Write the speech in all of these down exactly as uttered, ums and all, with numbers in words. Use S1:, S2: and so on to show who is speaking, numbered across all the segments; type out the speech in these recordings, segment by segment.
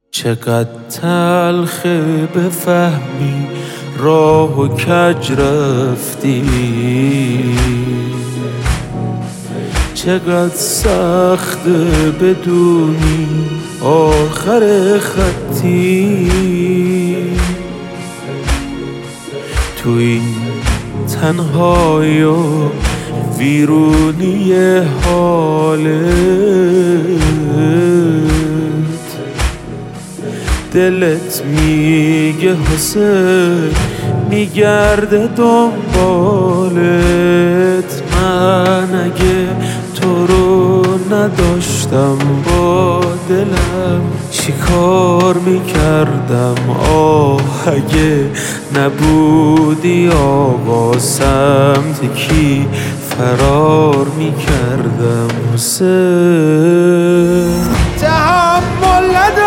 S1: چقدر تلخه بفهمی راه و کج رفتی، چقدر سخته بدونی آخر خطی. تو این تنهایی و ویرونی حالت دلت میگه حسین میگرده دنبالت. من اگه تو رو نداشتم با دلم چی کار میکردم؟ آه اگه نبودی آقا سمت کی فرار میکردم؟ حسین تحمل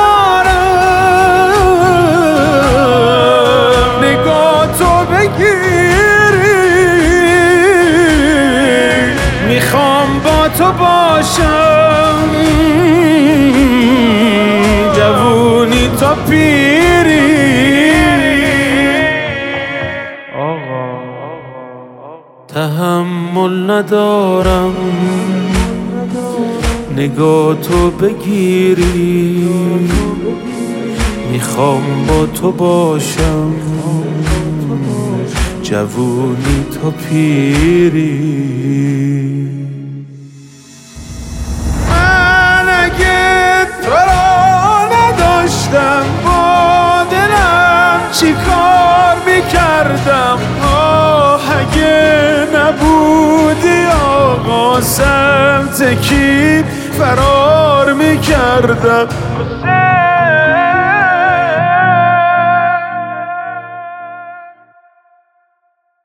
S1: ندارم نگاه تو بگیری، میخوام با تو باشم جوونی تا پیری. تحمل ندارم نگاه تو بگیری، میخوام با تو باشم جوونی تا پیری. من اگه تو را نداشتم با دلم چی کار میکردم؟ آه اگه نبودی آقا سمت کی فرار میکردم؟